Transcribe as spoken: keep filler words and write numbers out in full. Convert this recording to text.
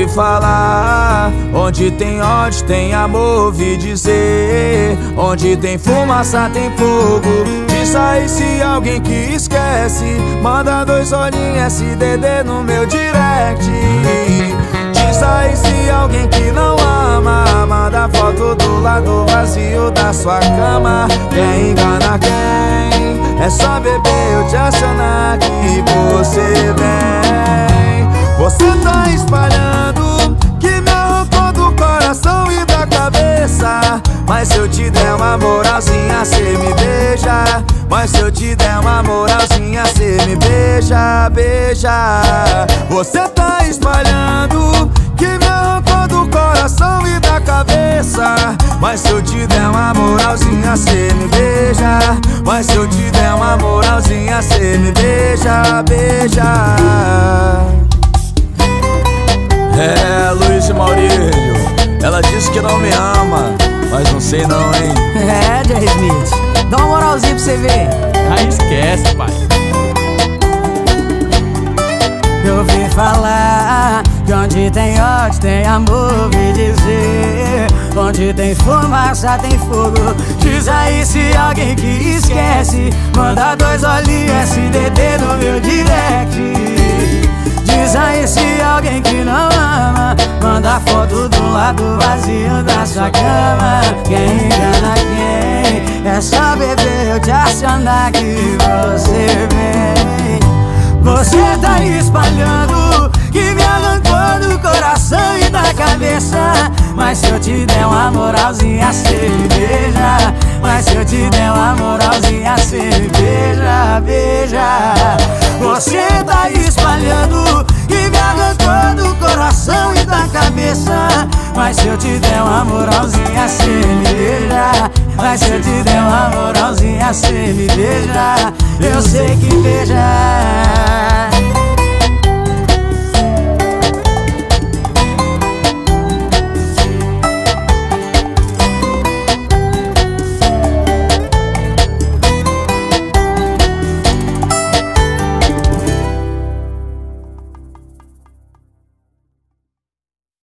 ouvi falar. Onde tem ódio, tem amor, ouvi dizer. Onde tem fumaça, tem fogo. Diz aí se alguém que esquece. Manda dois olhinhos S D D no meu direct. Diz aí se alguém que não ama. Manda foto do lado vazio da sua cama. Quem engana quem? É só beber eu te acionar que você vem. Você tá espalhando que me arrancou do coração e da cabeça. Mas se eu te der uma moralzinha, cê me beija. Mas se eu te der uma moralzinha, cê me beija, beija. Você tá espalhando que me arrancou do coração e da cabeça. Mas se eu te der uma moralzinha, cê me beija. Mas se eu te der uma moralzinha, cê me beija, beija. É, Luiz e Maurílio, ela disse que não me ama, mas não sei não, hein. É, Jerry Smith, dá uma moralzinha pra você ver. Ah, esquece, pai. Eu ouvi falar que onde tem ódio, tem amor, ouvi dizer. Onde tem fumaça, tem fogo. Diz aí se alguém que esquece. Manda dois olhinhos S D D no meu direct. Diz aí se alguém que não ama. Manda foto do lado vazio da sua cama. Quem engana quem? É só beber eu te acionar que você vem. Você tá espalhando que me arrancou do coração e da cabeça. Mas se eu te der uma moralzinha, cê me beija. Mas se eu te der uma moralzinha, cê me beija, beija. Você tá espalhando que me arrancou do coração e da cabeça. Mas se eu te der uma moralzinha, cê me beija. Mas se eu te der uma moralzinha, cê me beija. Eu sei que beija.